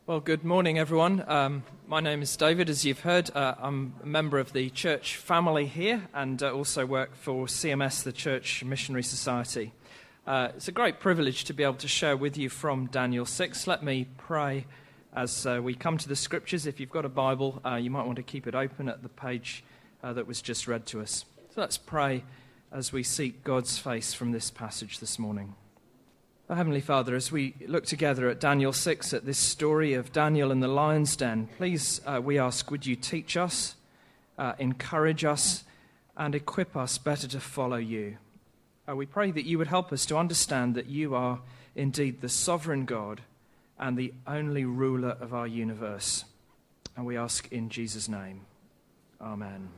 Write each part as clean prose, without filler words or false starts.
Well, good morning, everyone. My name is David, as you've heard. I'm a member of the church family here and also work for CMS, the Church Missionary Society. It's a great privilege to be able to share with you from Daniel 6. Let me pray as we come to the scriptures. If you've got a Bible, you might want to keep it open at the page that was just read to us. So let's pray as we seek God's face from this passage this morning. Our Heavenly Father, as we look together at Daniel 6, at this story of Daniel in the lion's den, please, we ask, would you teach us, encourage us, and equip us better to follow you? We pray that you would help us to understand that you are indeed the sovereign God and the only ruler of our universe. And we ask in Jesus' name. Amen.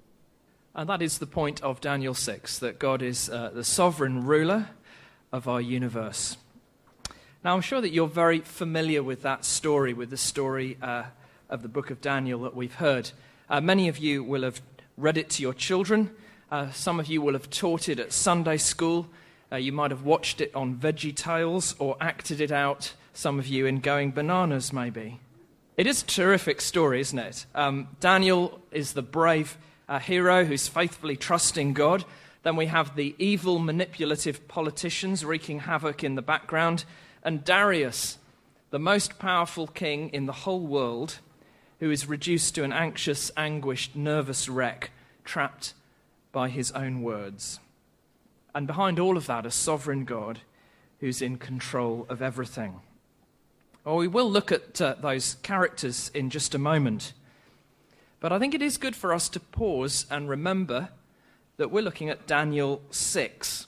And that is the point of Daniel 6, that God is the sovereign ruler of our universe. Now, I'm sure that you're very familiar with that story, with the story of the book of Daniel that we've heard. Many of you will have read it to your children. Some of you will have taught it at Sunday school. You might have watched it on VeggieTales or acted it out, some of you, in Going Bananas, maybe. It is a terrific story, isn't it? Daniel is the brave hero who's faithfully trusting God. Then we have the evil, manipulative politicians wreaking havoc in the background, and Darius, the most powerful king in the whole world, who is reduced to an anxious, anguished, nervous wreck, trapped by his own words. And behind all of that, a sovereign God who's in control of everything. Well, we will look at those characters in just a moment. But I think it is good for us to pause and remember that we're looking at Daniel 6.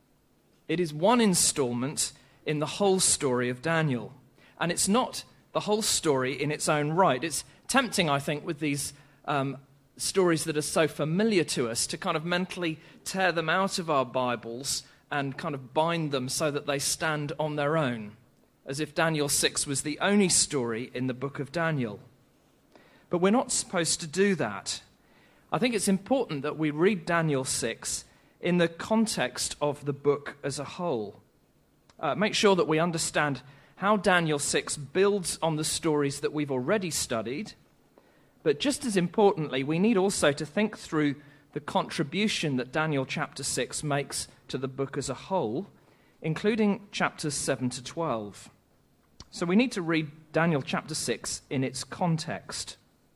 It is one installment in the whole story of Daniel. And it's not the whole story in its own right. It's tempting, I think, with these stories that are so familiar to us to kind of mentally tear them out of our Bibles and kind of bind them so that they stand on their own, as if Daniel 6 was the only story in the book of Daniel. But we're not supposed to do that. I think it's important that we read Daniel 6 in the context of the book as a whole. Make sure that we understand how Daniel 6 builds on the stories that we've already studied, but just as importantly, we need also to think through the contribution that Daniel chapter 6 makes to the book as a whole, including chapters 7 to 12. So we need to read Daniel chapter 6 in its context.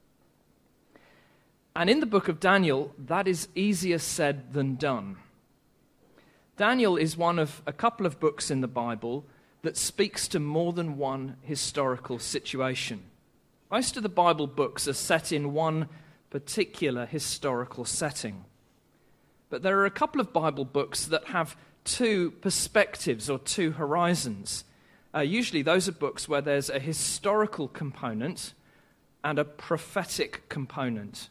And in the book of Daniel, that is easier said than done. Daniel is one of a couple of books in the Bible that speaks to more than one historical situation. Most of the Bible books are set in one particular historical setting. But there are a couple of Bible books that have two perspectives or two horizons. Usually those are books where there's a historical component and a prophetic component.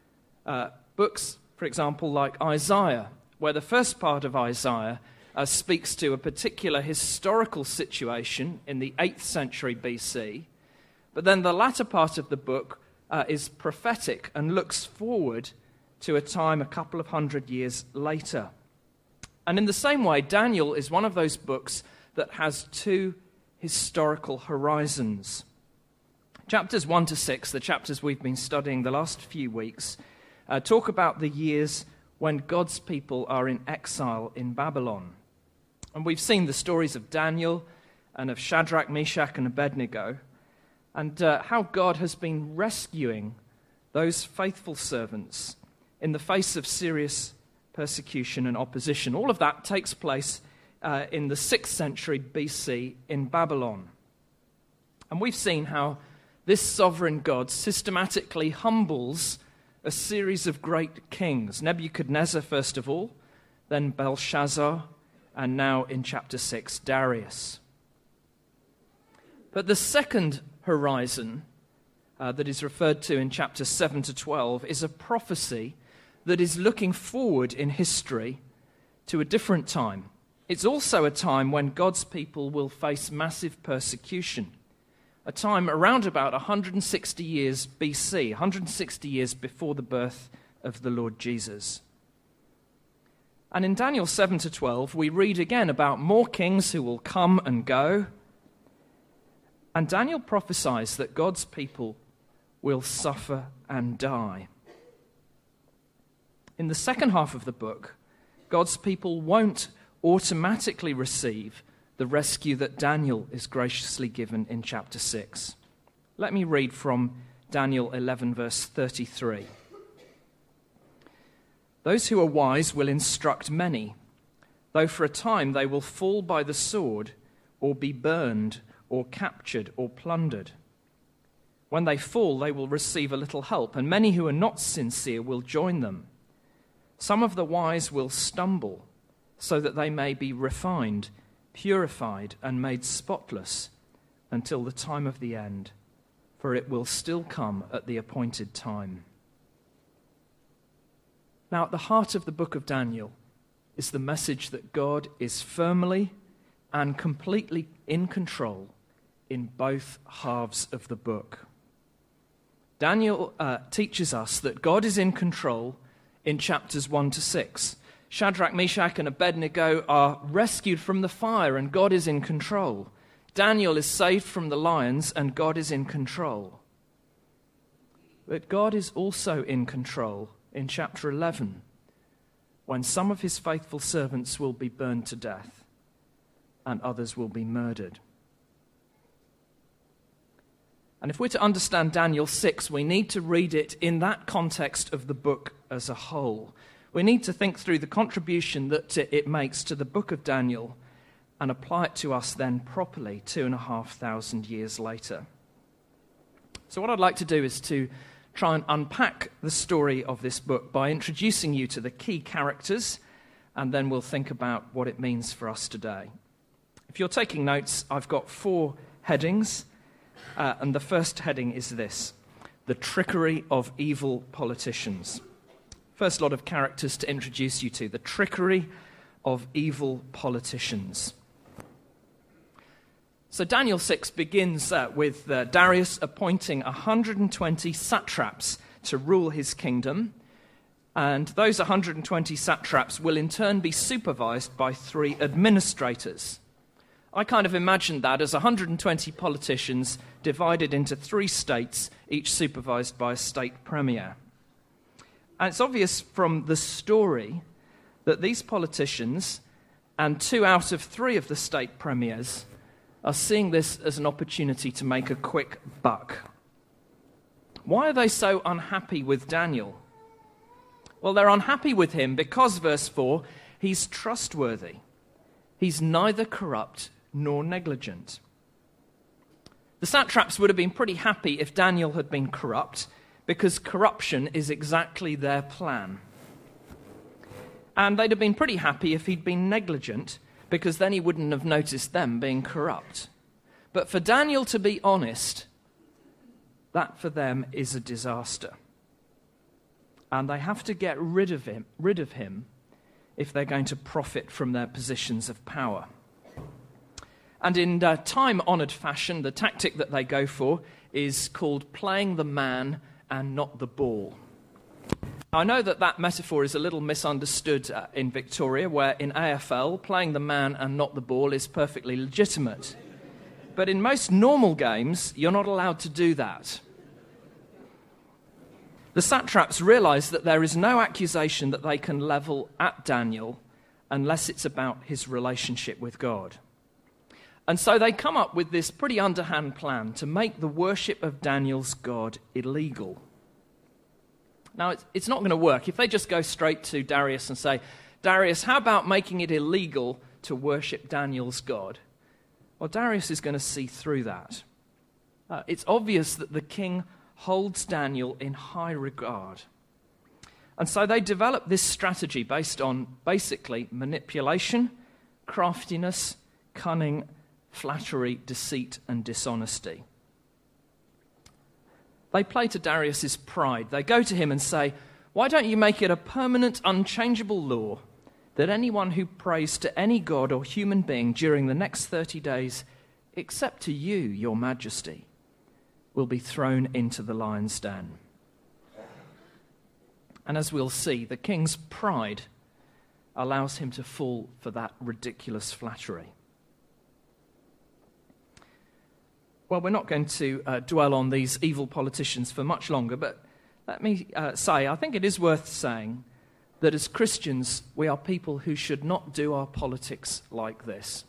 Books, for example, like Isaiah, where the first part of Isaiah speaks to a particular historical situation in the 8th century BC, but then the latter part of the book is prophetic and looks forward to a time a couple of hundred years later. And in the same way, Daniel is one of those books that has two historical horizons. Chapters 1 to 6, the chapters we've been studying the last few weeks, talk about the years when God's people are in exile in Babylon. And we've seen the stories of Daniel and of Shadrach, Meshach, and Abednego, and how God has been rescuing those faithful servants in the face of serious persecution and opposition. All of that takes place in the 6th century BC in Babylon. And we've seen how this sovereign God systematically humbles a series of great kings, Nebuchadnezzar first of all, then Belshazzar, and now in chapter 6, Darius. But the second horizon that is referred to in chapters 7 to 12 is a prophecy that is looking forward in history to a different time. It's also a time when God's people will face massive persecution. A time around about 160 years BC, 160 years before the birth of the Lord Jesus. And in Daniel 7 to 12, we read again about more kings who will come and go, And Daniel prophesies that God's people will suffer and die. In the second half of the book, God's people won't automatically receive the rescue that Daniel is graciously given in chapter 6. Let me read from Daniel 11, verse 33. Those who are wise will instruct many, though for a time they will fall by the sword or be burned or captured or plundered. When they fall, they will receive a little help, and many who are not sincere will join them. Some of the wise will stumble, so that they may be refined, purified, and made spotless until the time of the end, for it will still come at the appointed time. Now, at the heart of the book of Daniel is the message that God is firmly and completely in control in both halves of the book. Daniel teaches us that God is in control in chapters 1 to 6. Shadrach, Meshach, and Abednego are rescued from the fire, and God is in control. Daniel is saved from the lions, and God is in control. But God is also in control in chapter 11, when some of his faithful servants will be burned to death, and others will be murdered. And if we're to understand Daniel 6, we need to read it in that context of the book as a whole. We need to think through the contribution that it makes to the book of Daniel and apply it to us then properly 2,500 years later. So what I'd like to do is to try and unpack the story of this book by introducing you to the key characters, and then we'll think about what it means for us today. If you're taking notes, I've got 4 headings. And the first heading is this: the trickery of evil politicians. First lot of characters to introduce you to: the trickery of evil politicians. So Daniel 6 begins with Darius appointing 120 satraps to rule his kingdom, and those 120 satraps will in turn be supervised by 3 administrators. I kind of imagined that as 120 politicians divided into 3 states, each supervised by a state premier. And it's obvious from the story that these politicians and 2 out of 3 of the state premiers are seeing this as an opportunity to make a quick buck. Why are they so unhappy with Daniel? Well, they're unhappy with him because, verse 4, he's trustworthy. He's neither corrupt nor negligent. The satraps would have been pretty happy if Daniel had been corrupt, because corruption is exactly their plan. And they'd have been pretty happy if he'd been negligent, because then he wouldn't have noticed them being corrupt. But for Daniel to be honest, that for them is a disaster. And they have to get rid of him if they're going to profit from their positions of power. And in time-honored fashion, the tactic that they go for is called playing the man and not the ball. I know that metaphor is a little misunderstood in Victoria, where in AFL, playing the man and not the ball is perfectly legitimate. But in most normal games, you're not allowed to do that. The satraps realize that there is no accusation that they can level at Daniel unless it's about his relationship with God. And so they come up with this pretty underhand plan to make the worship of Daniel's God illegal. Now, it's not going to work. If they just go straight to Darius and say, Darius, how about making it illegal to worship Daniel's God? Well, Darius is going to see through that. It's obvious that the king holds Daniel in high regard. And so they develop this strategy based on basically manipulation, craftiness, cunning, flattery, deceit, and dishonesty. They play to Darius's pride. They go to him and say, why don't you make it a permanent, unchangeable law that anyone who prays to any god or human being during the next 30 days, except to you, your majesty, will be thrown into the lion's den? And as we'll see, the king's pride allows him to fall for that ridiculous flattery. Well, we're not going to dwell on these evil politicians for much longer, but let me say, I think it is worth saying that as Christians, we are people who should not do our politics like this.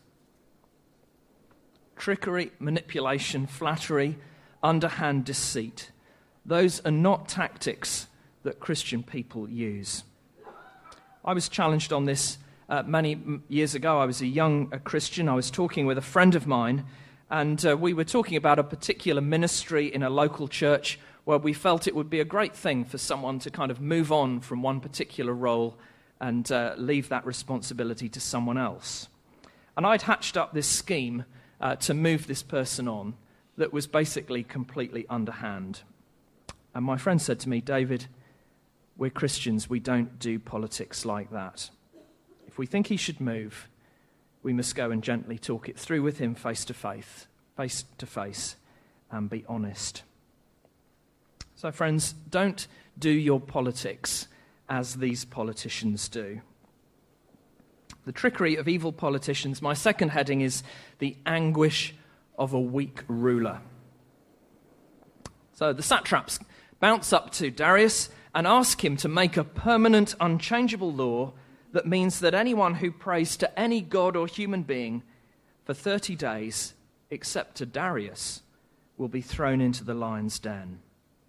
Trickery, manipulation, flattery, underhand deceit. Those are not tactics that Christian people use. I was challenged on this many years ago. I was a young Christian. I was talking with a friend of mine, and we were talking about a particular ministry in a local church where we felt it would be a great thing for someone to kind of move on from one particular role and leave that responsibility to someone else. And I'd hatched up this scheme to move this person on that was basically completely underhand. And my friend said to me, "David, we're Christians, we don't do politics like that. If we think he should move, we must go and gently talk it through with him face to face, and be honest." So friends, don't do your politics as these politicians do. The trickery of evil politicians. My second heading is the anguish of a weak ruler. So the satraps bounce up to Darius and ask him to make a permanent, unchangeable law that means that anyone who prays to any god or human being for 30 days, except to Darius, will be thrown into the lion's den.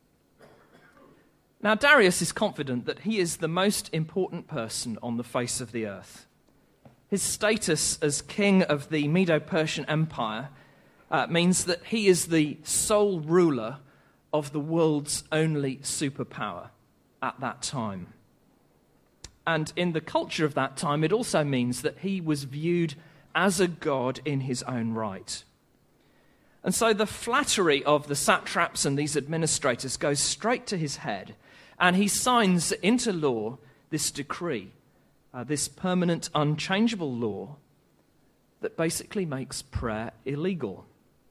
Now, Darius is confident that he is the most important person on the face of the earth. His status as king of the Medo-Persian Empire means that he is the sole ruler of the world's only superpower at that time. And in the culture of that time, it also means that he was viewed as a god in his own right. And so the flattery of the satraps and these administrators goes straight to his head, and he signs into law this decree, this permanent, unchangeable law that basically makes prayer illegal.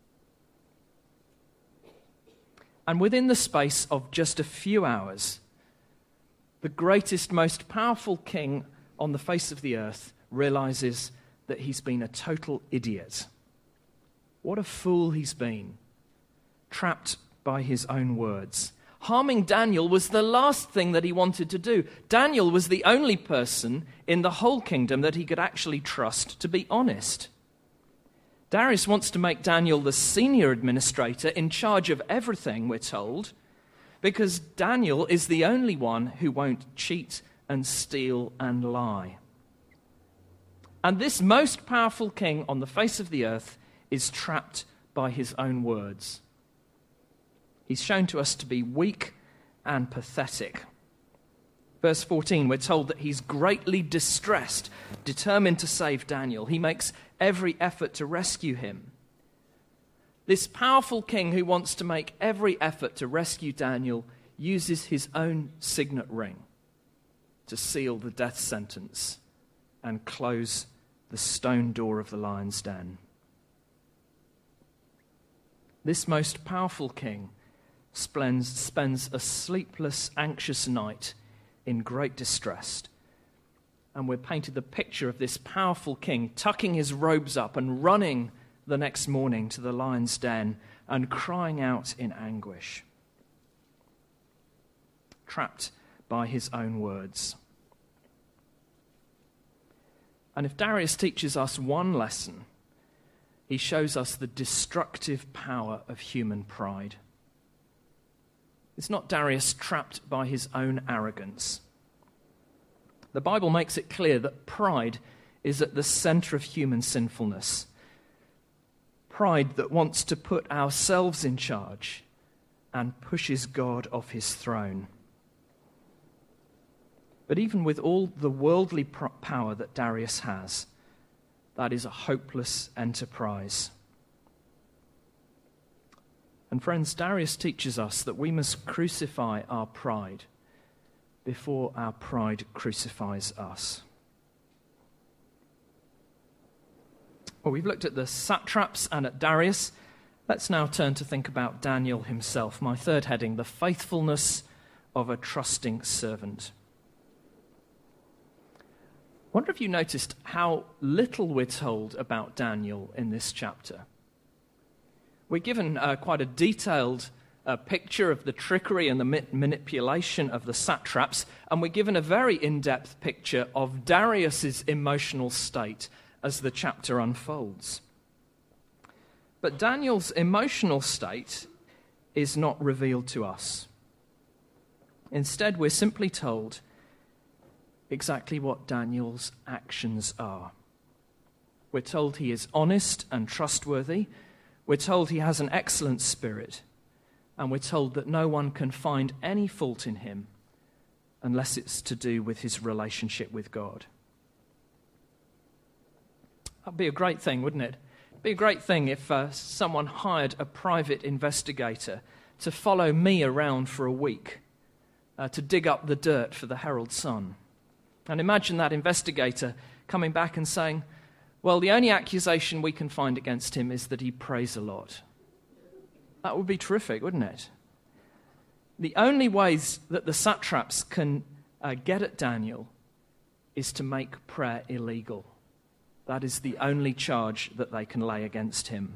And within the space of just a few hours, the greatest, most powerful king on the face of the earth realizes that he's been a total idiot. What a fool he's been, trapped by his own words. Harming Daniel was the last thing that he wanted to do. Daniel was the only person in the whole kingdom that he could actually trust to be honest. Darius wants to make Daniel the senior administrator in charge of everything, we're told, because Daniel is the only one who won't cheat and steal and lie. And this most powerful king on the face of the earth is trapped by his own words. He's shown to us to be weak and pathetic. Verse 14, we're told that he's greatly distressed, determined to save Daniel. He makes every effort to rescue him. This powerful king who wants to make every effort to rescue Daniel uses his own signet ring to seal the death sentence and close the stone door of the lion's den. This most powerful king spends a sleepless, anxious night in great distress. And we're painted the picture of this powerful king tucking his robes up and running the next morning to the lion's den and crying out in anguish, trapped by his own words. And if Darius teaches us one lesson, he shows us the destructive power of human pride. It's not Darius trapped by his own arrogance. The Bible makes it clear that pride is at the center of human sinfulness. Pride that wants to put ourselves in charge and pushes God off his throne. But even with all the worldly power that Darius has, that is a hopeless enterprise. And friends, Darius teaches us that we must crucify our pride before our pride crucifies us. Well, we've looked at the satraps and at Darius. Let's now turn to think about Daniel himself. My third heading, the faithfulness of a trusting servant. I wonder if you noticed how little we're told about Daniel in this chapter. We're given quite a detailed picture of the trickery and the manipulation of the satraps, and we're given a very in-depth picture of Darius's emotional state as the chapter unfolds. But Daniel's emotional state is not revealed to us. Instead, we're simply told exactly what Daniel's actions are. We're told he is honest and trustworthy. We're told he has an excellent spirit. And we're told that no one can find any fault in him unless it's to do with his relationship with God. That'd be a great thing, wouldn't it? It'd be a great thing if someone hired a private investigator to follow me around for a week, to dig up the dirt for the Herald Sun. And imagine that investigator coming back and saying, well, the only accusation we can find against him is that he prays a lot. That would be terrific, wouldn't it? The only ways that the satraps can get at Daniel is to make prayer illegal. That is the only charge that they can lay against him.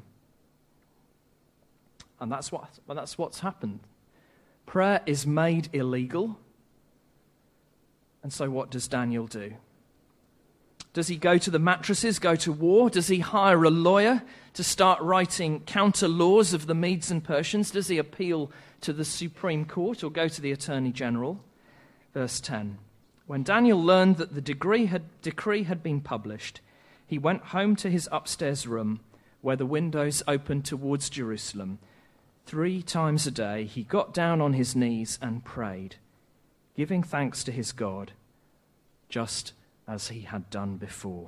And that's what's happened. Prayer is made illegal. And so what does Daniel do? Does he go to the mattresses, go to war? Does he hire a lawyer to start writing counter laws of the Medes and Persians? Does he appeal to the Supreme Court or go to the Attorney General? Verse 10. When Daniel learned that the decree had been published, he went home to his upstairs room where the windows opened towards Jerusalem. 3 times a day he got down on his knees and prayed, giving thanks to his God, just as he had done before.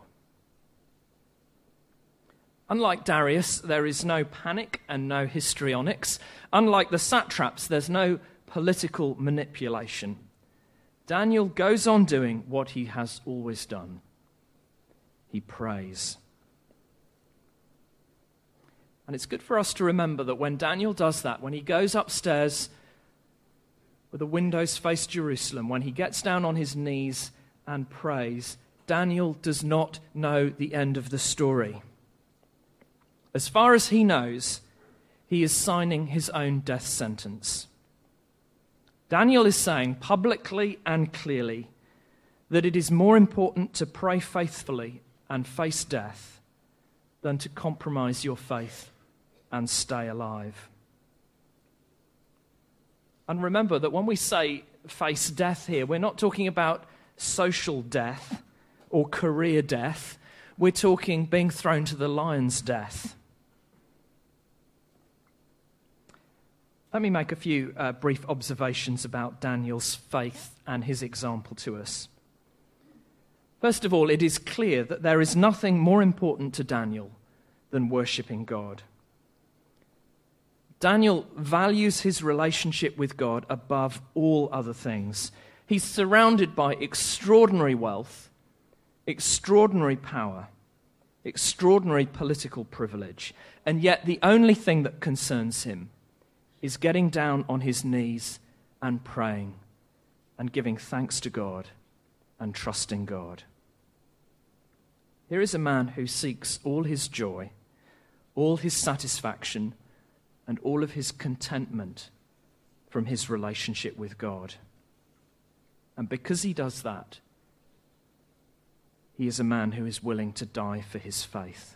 Unlike Darius, there is no panic and no histrionics. Unlike the satraps, there's no political manipulation. Daniel goes on doing what he has always done. He prays. And it's good for us to remember that when Daniel does that, when he goes upstairs where the windows face Jerusalem, when he gets down on his knees and prays, Daniel does not know the end of the story. As far as he knows, he is signing his own death sentence. Daniel is saying publicly and clearly that it is more important to pray faithfully and face death than to compromise your faith and stay alive. And remember that when we say face death here, we're not talking about social death or career death. We're talking being thrown to the lion's death. Let me make a few brief observations about Daniel's faith and his example to us. First of all, it is clear that there is nothing more important to Daniel than worshipping God. Daniel values his relationship with God above all other things. He's surrounded by extraordinary wealth, extraordinary power, extraordinary political privilege, and yet the only thing that concerns him is getting down on his knees and praying and giving thanks to God and trusting God. Here is a man who seeks all his joy, all his satisfaction, and all of his contentment from his relationship with God. And because he does that, he is a man who is willing to die for his faith.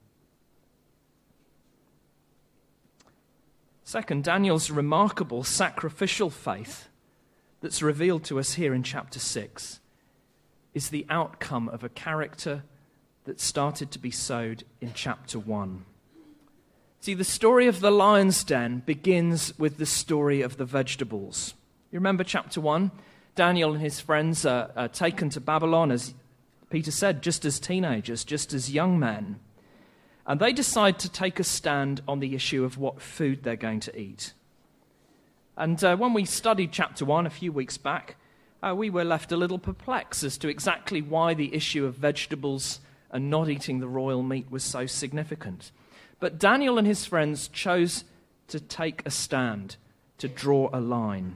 Second, Daniel's remarkable sacrificial faith that's revealed to us here in chapter 6 is the outcome of a character that started to be sowed in chapter 1. See, the story of the lion's den begins with the story of the vegetables. You remember chapter 1? Daniel and his friends are taken to Babylon, as Peter said, just as teenagers, just as young men. And they decide to take a stand on the issue of what food they're going to eat. And when we studied chapter 1 a few weeks back, we were left a little perplexed as to exactly why the issue of vegetables and not eating the royal meat was so significant. But Daniel and his friends chose to take a stand, to draw a line.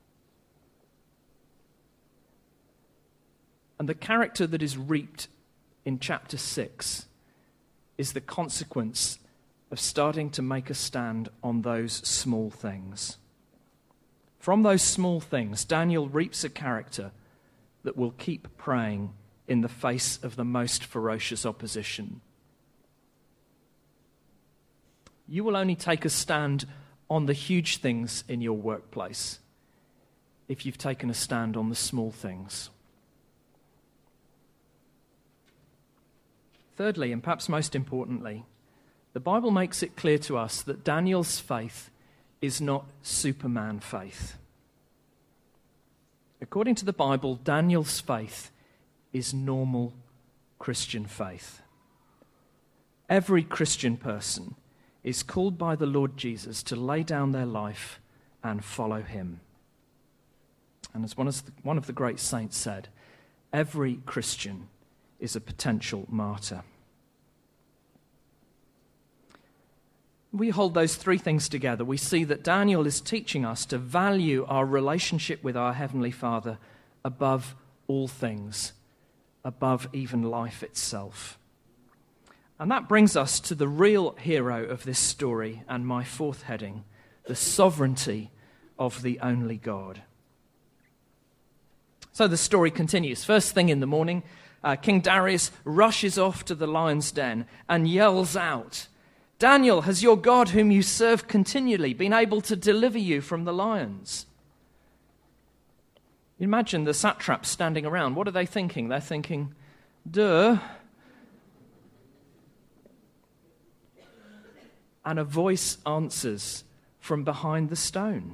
And the character that is reaped in chapter 6 is the consequence of starting to make a stand on those small things. From those small things, Daniel reaps a character that will keep praying in the face of the most ferocious opposition. You will only take a stand on the huge things in your workplace if you've taken a stand on the small things. Thirdly, and perhaps most importantly, the Bible makes it clear to us that Daniel's faith is not Superman faith. According to the Bible, Daniel's faith is normal Christian faith. Every Christian person is called by the Lord Jesus to lay down their life and follow him. And as one of the great saints said, every Christian is a potential martyr. We hold those three things together. We see that Daniel is teaching us to value our relationship with our Heavenly Father above all things, above even life itself. And that brings us to the real hero of this story and my fourth heading, the sovereignty of the only God. So the story continues. First thing in the morning, King Darius rushes off to the lion's den and yells out, "Daniel, has your God whom you serve continually been able to deliver you from the lions?" Imagine the satraps standing around. What are they thinking? They're thinking, duh. And a voice answers from behind the stone.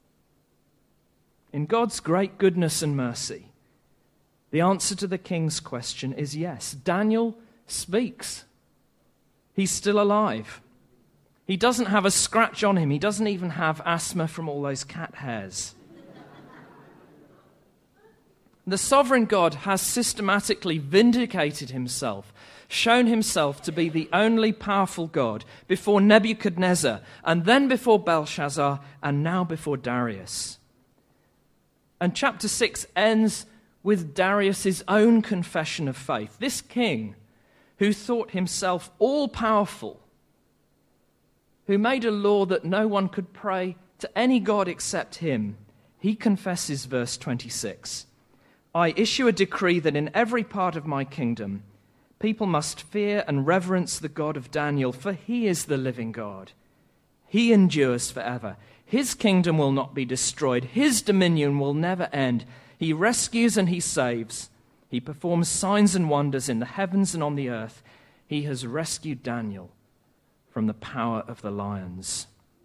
In God's great goodness and mercy, the answer to the king's question is yes. Daniel speaks. He's still alive. He doesn't have a scratch on him. He doesn't even have asthma from all those cat hairs. The sovereign God has systematically vindicated himself, shown himself to be the only powerful God before Nebuchadnezzar, and then before Belshazzar, and now before Darius. And chapter 6 ends with Darius' own confession of faith. This king, who thought himself all-powerful, who made a law that no one could pray to any god except him, he confesses, verse 26, "I issue a decree that in every part of my kingdom people must fear and reverence the God of Daniel, for he is the living God. He endures forever. His kingdom will not be destroyed. His dominion will never end. He rescues and he saves. He performs signs and wonders in the heavens and on the earth. He has rescued Daniel from the power of the lions."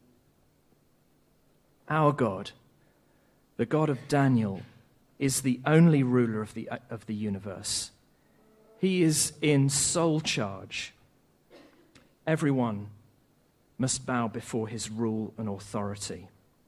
Our God, the God of Daniel, is the only ruler of the universe. He is in sole charge. Everyone must bow before his rule and authority.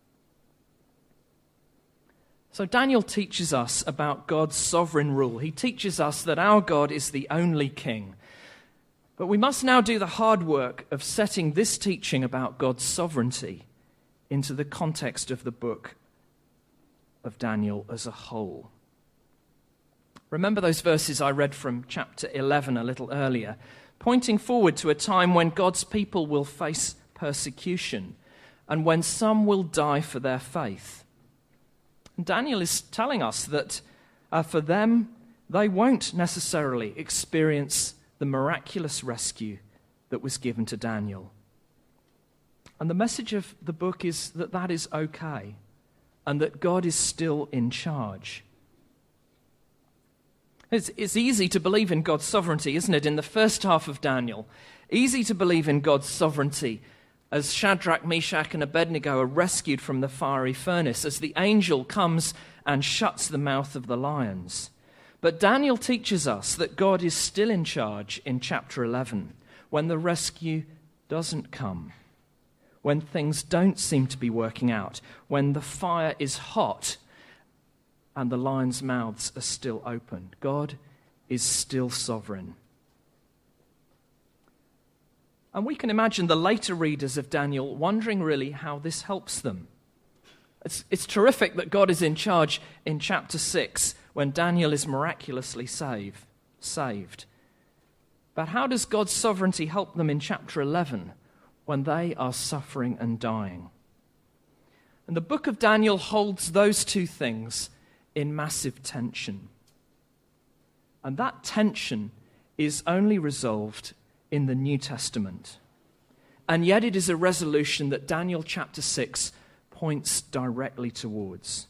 So Daniel teaches us about God's sovereign rule. He teaches us that our God is the only king. But we must now do the hard work of setting this teaching about God's sovereignty into the context of the book of Daniel as a whole. Remember those verses I read from chapter 11 a little earlier, pointing forward to a time when God's people will face persecution and when some will die for their faith. And Daniel is telling us that for them, they won't necessarily experience the miraculous rescue that was given to Daniel. And the message of the book is that that is okay, and that God is still in charge. It's easy to believe in God's sovereignty, isn't it, in the first half of Daniel? Easy to believe in God's sovereignty as Shadrach, Meshach, and Abednego are rescued from the fiery furnace, as the angel comes and shuts the mouth of the lions. But Daniel teaches us that God is still in charge in chapter 11, when the rescue doesn't come, when things don't seem to be working out, when the fire is hot and the lions' mouths are still open. God is still sovereign. And we can imagine the later readers of Daniel wondering really how this helps them. It's terrific that God is in charge in chapter 6 when Daniel is miraculously saved. But how does God's sovereignty help them in chapter 11 when they are suffering and dying. And the book of Daniel holds those two things in massive tension. And that tension is only resolved in the New Testament. And yet it is a resolution that Daniel chapter 6 points directly towards.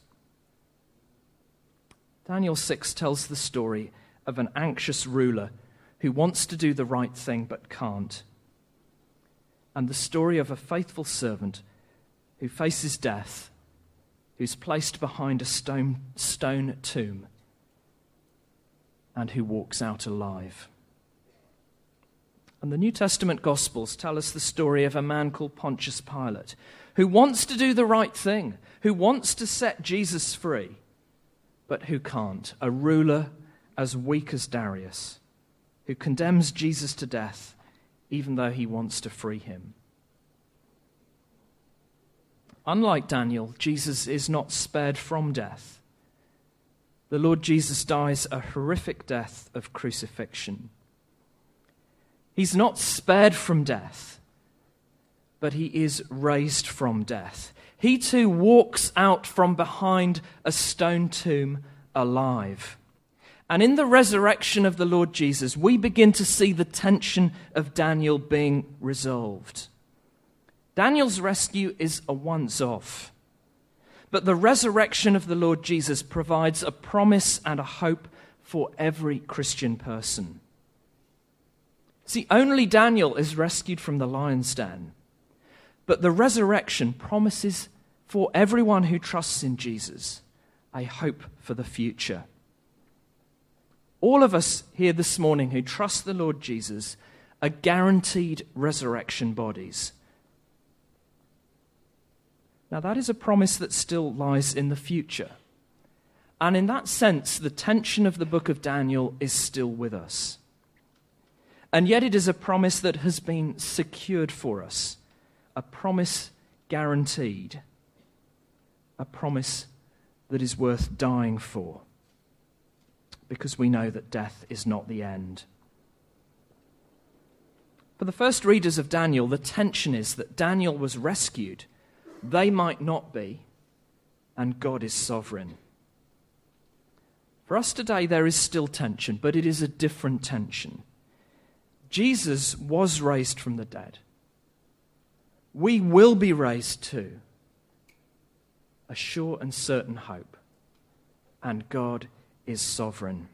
Daniel 6 tells the story of an anxious ruler who wants to do the right thing but can't. And the story of a faithful servant who faces death, who's placed behind a stone tomb, and who walks out alive. And the New Testament Gospels tell us the story of a man called Pontius Pilate, who wants to do the right thing, who wants to set Jesus free, but who can't. A ruler as weak as Darius, who condemns Jesus to death, even though he wants to free him. Unlike Daniel, Jesus is not spared from death. The Lord Jesus dies a horrific death of crucifixion. He's not spared from death, but he is raised from death. He too walks out from behind a stone tomb alive. And in the resurrection of the Lord Jesus, we begin to see the tension of Daniel being resolved. Daniel's rescue is a once-off. But the resurrection of the Lord Jesus provides a promise and a hope for every Christian person. See, only Daniel is rescued from the lion's den. But the resurrection promises for everyone who trusts in Jesus a hope for the future. All of us here this morning who trust the Lord Jesus are guaranteed resurrection bodies. Now, that is a promise that still lies in the future. And in that sense, the tension of the book of Daniel is still with us. And yet it is a promise that has been secured for us, a promise guaranteed, a promise that is worth dying for, because we know that death is not the end. For the first readers of Daniel, the tension is that Daniel was rescued. They might not be, and God is sovereign. For us today, there is still tension, but it is a different tension. Jesus was raised from the dead. We will be raised too. A sure and certain hope. And God is sovereign.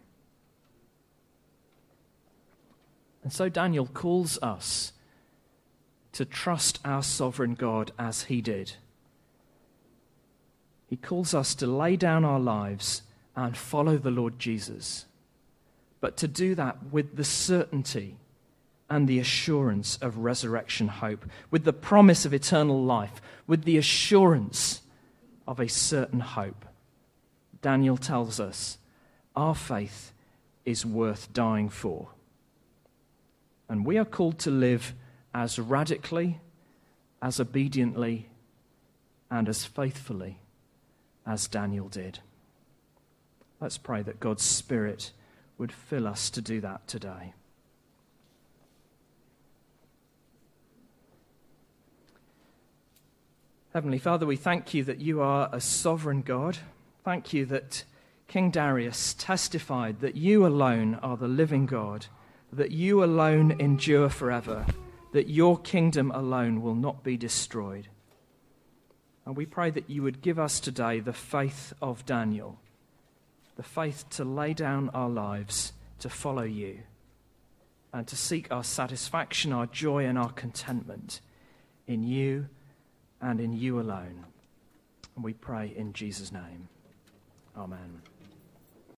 And so Daniel calls us to trust our sovereign God as he did. He calls us to lay down our lives and follow the Lord Jesus, but to do that with the certainty and the assurance of resurrection hope, with the promise of eternal life, with the assurance of a certain hope. Daniel tells us our faith is worth dying for. And we are called to live as radically, as obediently, and as faithfully as Daniel did. Let's pray that God's Spirit would fill us to do that today. Heavenly Father, we thank you that you are a sovereign God. Thank you that King Darius testified that you alone are the living God, that you alone endure forever, that your kingdom alone will not be destroyed. And we pray that you would give us today the faith of Daniel, the faith to lay down our lives to follow you and to seek our satisfaction, our joy, and our contentment in you and in you alone. And we pray in Jesus' name. Amen.